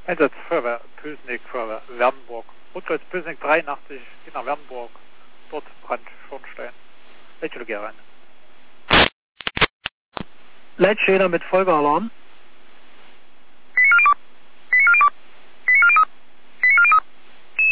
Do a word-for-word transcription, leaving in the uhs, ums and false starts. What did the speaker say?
Einsatz Feuerwehr Pösneck, Feuerwehr Werdenburg. Rotkreuz Pösneck dreiundachtzig, geht nach Werdenburg. Dort Brand, Schornstein. Leitstelle Gerain. Leitstelle mit Folgealarm.